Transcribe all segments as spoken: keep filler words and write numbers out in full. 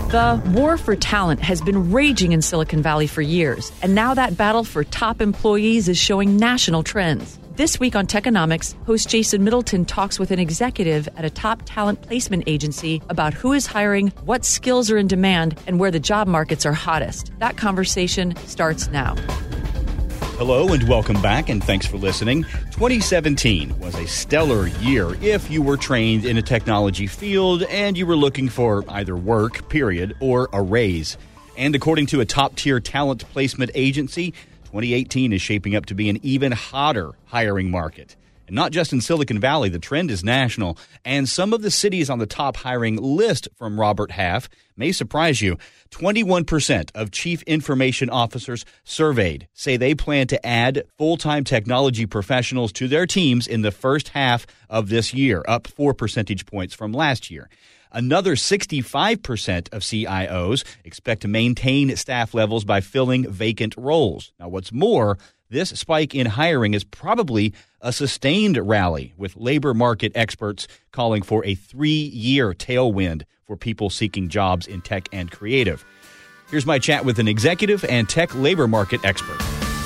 The war for talent has been raging in Silicon Valley for years, and now that battle for top employees is showing national trends. This week on Techonomics, host Jason Middleton talks with an executive at a top talent placement agency about who is hiring, what skills are in demand, and where the job markets are hottest. That conversation starts now. Hello and welcome back, and thanks for listening. twenty seventeen was a stellar year if you were trained in a technology field and you were looking for either work, period, or a raise. And according to a top-tier talent placement agency, twenty eighteen is shaping up to be an even hotter hiring market. And not just in Silicon Valley, the trend is national, and some of the cities on the top hiring list from Robert Half may surprise you. twenty-one percent of chief information officers surveyed say they plan to add full-time technology professionals to their teams in the first half of this year, up four percentage points from last year. Another sixty-five percent of C I Os expect to maintain staff levels by filling vacant roles. Now, what's more, this spike in hiring is probably a sustained rally, with labor market experts calling for a three-year tailwind for people seeking jobs in tech and creative. Here's my chat with an executive and tech labor market expert.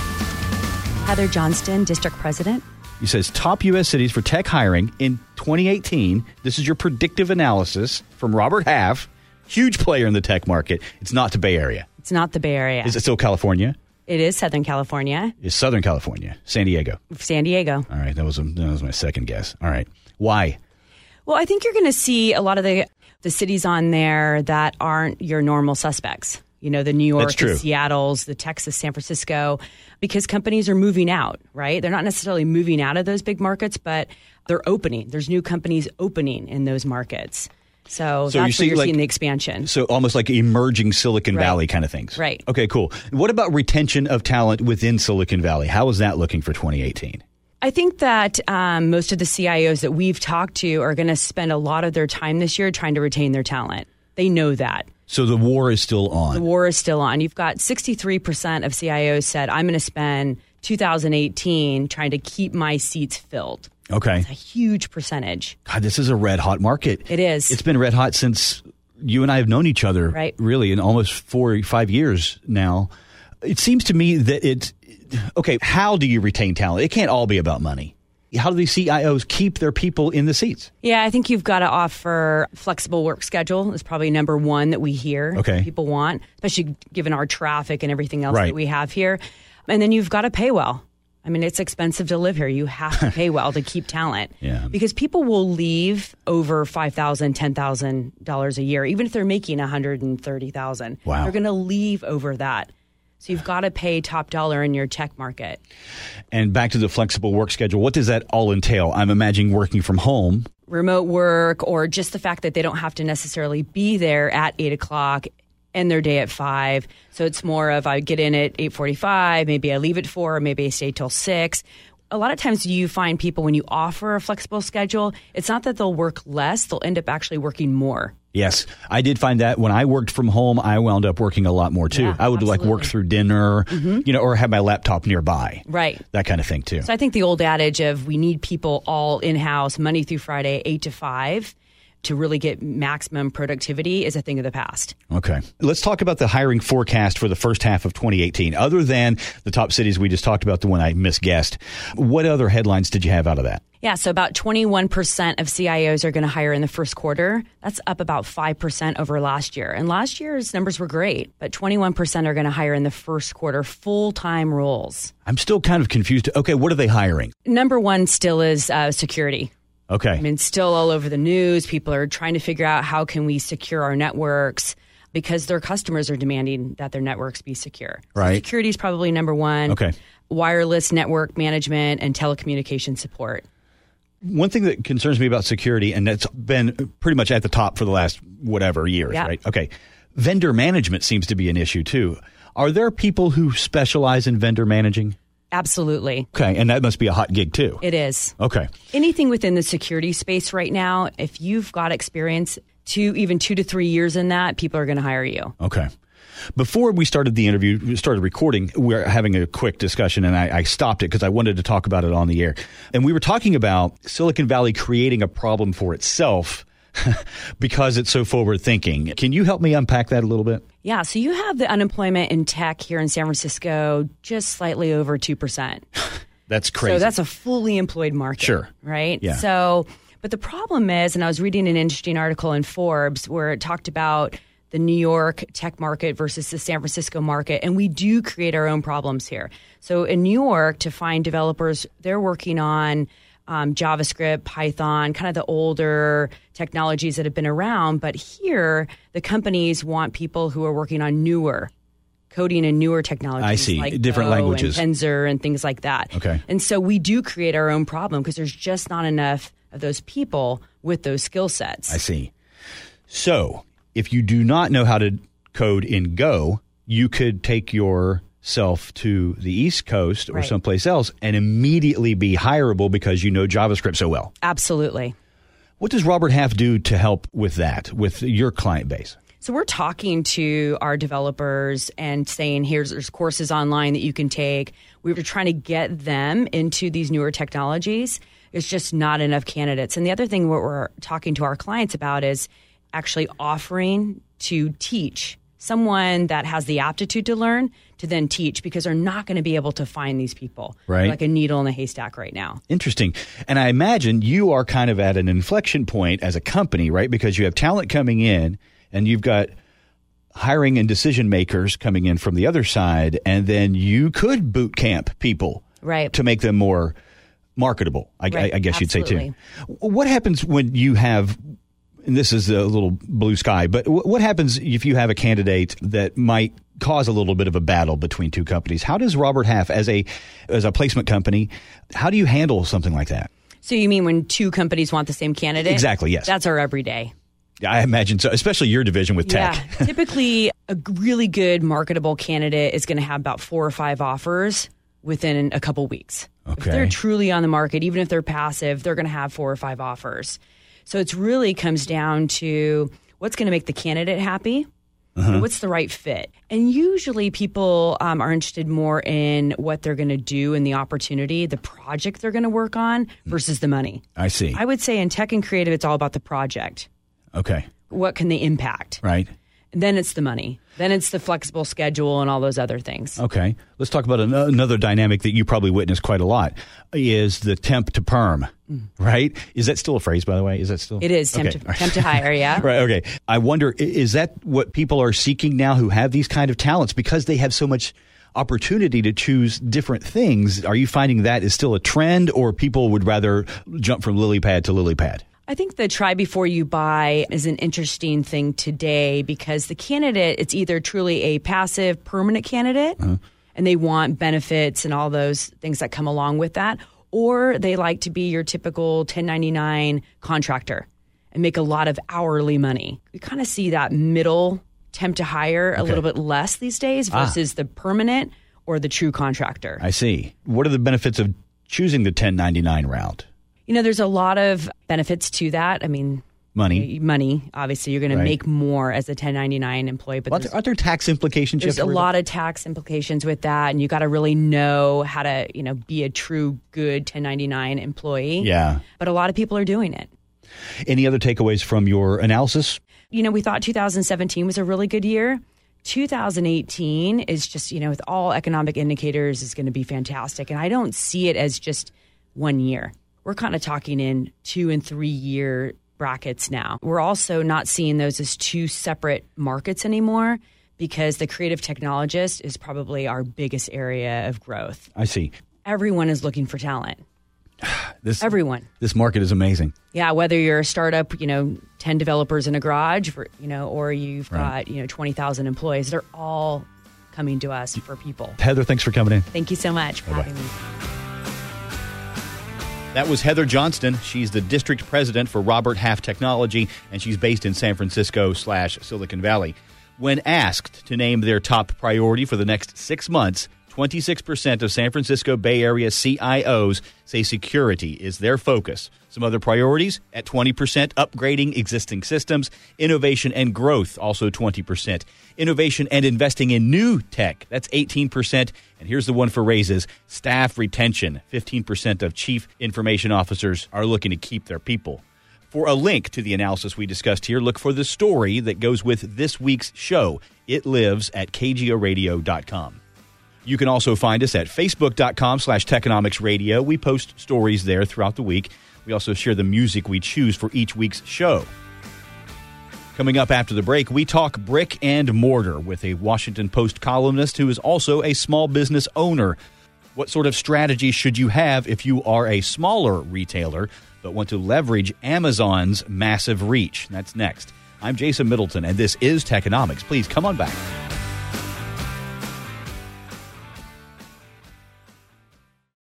Heather Johnston, District President. He says top U S cities for tech hiring in twenty eighteen. This is your predictive analysis from Robert Half, huge player in the tech market. It's not the Bay Area. It's not the Bay Area. Is it still California? It is Southern California. It's Southern California. San Diego. San Diego. All right. That was, a, that was my second guess. All right. Why? Well, I think you're going to see a lot of the, the cities on there that aren't your normal suspects. You know, the New York, the Seattles, the Texas, San Francisco, because companies are moving out, right? They're not necessarily moving out of those big markets, but they're opening. There's new companies opening in those markets. So, so that's where you're like, seeing the expansion. So almost like emerging Silicon right. Valley kind of things. Right. Okay, cool. What about retention of talent within Silicon Valley? How is that looking for twenty eighteen? I think that um, most of the C I Os that we've talked to are going to spend a lot of their time this year trying to retain their talent. They know that. So the war is still on. The war is still on. You've got sixty-three percent of C I Os said, I'm going to spend two thousand eighteen trying to keep my seats filled. Okay. That's a huge percentage. God, this is a red hot market. It is. It's been red hot since you and I have known each other, right. really, in almost four or five years now. It seems to me that it's, okay, how do you retain talent? It can't all be about money. How do these C I Os keep their people in the seats? Yeah, I think you've got to offer flexible work schedule is probably number one that we hear okay. people want, especially given our traffic and everything else right. that we have here. And then you've got to pay well. I mean, it's expensive to live here. You have to pay well to keep talent. Yeah. Because people will leave over five thousand dollars, ten thousand dollars a year, even if they're making one hundred thirty thousand dollars. Wow. They're going to leave over that. So you've got to pay top dollar in your tech market. And back to the flexible work schedule, what does that all entail? I'm imagining working from home. Remote work, or just the fact that they don't have to necessarily be there at eight o'clock, end their day at five. So it's more of I get in at eight forty-five, maybe I leave at four, or maybe I stay till six. A lot of times you find people when you offer a flexible schedule, it's not that they'll work less, they'll end up actually working more. Yes, I did find that when I worked from home, I wound up working a lot more too. Yeah, I would absolutely. like work through dinner, mm-hmm. you know, or have my laptop nearby. Right. That kind of thing too. So I think the old adage of we need people all in-house Monday through Friday, eight to five, to really get maximum productivity is a thing of the past. Okay. Let's talk about the hiring forecast for the first half of twenty eighteen. Other than the top cities we just talked about, the one I misguessed, what other headlines did you have out of that? Yeah, so about twenty-one percent of C I Os are going to hire in the first quarter. That's up about five percent over last year. And last year's numbers were great, but twenty-one percent are going to hire in the first quarter full-time roles. I'm still kind of confused. Okay, what are they hiring? Number one still is uh, security. Okay. I mean, still all over the news. People are trying to figure out how can we secure our networks because their customers are demanding that their networks be secure. Right. So security is probably number one. Okay. Wireless network management and telecommunication support. One thing that concerns me about security, and that's been pretty much at the top for the last whatever years, yeah. right? Okay. Vendor management seems to be an issue too. Are there people who specialize in vendor managing? Absolutely. Okay, and that must be a hot gig too. It is. Okay. Anything within the security space right now, if you've got experience, two, even two to three years in that, people are going to hire you. Okay. Before we started the interview, we started recording, we were having a quick discussion, and I, I stopped it because I wanted to talk about it on the air. And we were talking about Silicon Valley creating a problem for itself because it's so forward thinking. Can you help me unpack that a little bit? Yeah, so you have the unemployment in tech here in San Francisco just slightly over two percent. That's crazy. So that's a fully employed market. Sure. Right? Yeah. So, but the problem is, and I was reading an interesting article in Forbes where it talked about the New York tech market versus the San Francisco market, and we do create our own problems here. So in New York, to find developers, they're working on um, JavaScript, Python, kind of the older technologies that have been around. But here, the companies want people who are working on newer coding and newer technologies. I see. Like Different Go languages. And Tensor and things like that. Okay. And so we do create our own problem because there's just not enough of those people with those skill sets. I see. So if you do not know how to code in Go, you could take yourself to the East Coast or Right. someplace else and immediately be hireable because you know JavaScript so well. Absolutely. What does Robert Half do to help with that, with your client base? So we're talking to our developers and saying, here's there's courses online that you can take. We were trying to get them into these newer technologies. There's just not enough candidates. And the other thing what we're talking to our clients about is actually offering to teach someone that has the aptitude to learn to then teach, because they're not going to be able to find these people. Right. They're like a needle in a haystack right now. Interesting. And I imagine you are kind of at an inflection point as a company, right? Because you have talent coming in and you've got hiring and decision makers coming in from the other side, and then you could boot camp people Right. to make them more marketable, I, Right. I, I guess Absolutely. you'd say too. What happens when you have, and this is a little blue sky, but what happens if you have a candidate that might cause a little bit of a battle between two companies? How does Robert Half, as a as a placement company, how do you handle something like that? So you mean when two companies want the same candidate? Exactly, yes. That's our everyday. I imagine so, especially your division with tech. Yeah. Typically, a really good marketable candidate is going to have about four or five offers within a couple weeks. If Okay. they're truly on the market, even if they're passive, they're going to have four or five offers. So it really comes down to what's going to make the candidate happy. Uh-huh. What's the right fit? And usually people um, are interested more in what they're going to do and the opportunity, the project they're going to work on versus the money. I see. I would say in tech and creative, it's all about the project. Okay. What can they impact? Right. Then it's the money. Then it's the flexible schedule and all those other things. Okay. Let's talk about an- another dynamic that you probably witness quite a lot is the temp to perm, mm. right? Is that still a phrase, by the way? Is that still? It is temp, okay. to, temp to hire, yeah. Right. Okay. I wonder, is that what people are seeking now who have these kind of talents because they have so much opportunity to choose different things? Are you finding that is still a trend, or people would rather jump from lily pad to lily pad? I think the try before you buy is an interesting thing today because the candidate, it's either truly a passive permanent candidate uh-huh. and they want benefits and all those things that come along with that, or they like to be your typical ten ninety-nine contractor and make a lot of hourly money. We kind of see that middle temp to hire okay. a little bit less these days versus ah. the permanent or the true contractor. I see. What are the benefits of choosing the ten ninety-nine route? You know, there's a lot of benefits to that. I mean, money. Money. Obviously, you're going right. to make more as a ten ninety-nine employee. But well, aren't there tax implications? There's a lot of tax implications with that, and you got to really know how to, you know, be a true good ten ninety-nine employee. Yeah. But a lot of people are doing it. Any other takeaways from your analysis? You know, we thought two thousand seventeen was a really good year. two thousand eighteen is just, you know, with all economic indicators, is going to be fantastic. And I don't see it as just one year. We're kind of talking in two and three year brackets now. We're also not seeing those as two separate markets anymore because the creative technologist is probably our biggest area of growth. I see. Everyone is looking for talent. This, Everyone. This market is amazing. Yeah, whether you're a startup, you know, ten developers in a garage, for, you know, or you've right. got, you know, twenty thousand employees, they're all coming to us for people. Heather, thanks for coming in. Thank you so much for Bye-bye. having me. That was Heather Johnston. She's the district president for Robert Half Technology, and she's based in San Francisco slash Silicon Valley. When asked to name their top priority for the next six months, twenty-six percent of San Francisco Bay Area C I Os say security is their focus. Some other priorities at twenty percent, upgrading existing systems, innovation and growth, also twenty percent. Innovation and investing in new tech, that's eighteen percent. And here's the one for raises, staff retention. fifteen percent of chief information officers are looking to keep their people. For a link to the analysis we discussed here, look for the story that goes with this week's show. It lives at k g o radio dot com. You can also find us at facebook.com slash Techonomics Radio. We post stories there throughout the week. We also share the music we choose for each week's show. Coming up after the break, we talk brick and mortar with a Washington Post columnist who is also a small business owner. What sort of strategy should you have if you are a smaller retailer but want to leverage Amazon's massive reach? That's next. I'm Jason Middleton, and this is Techonomics. Please come on back.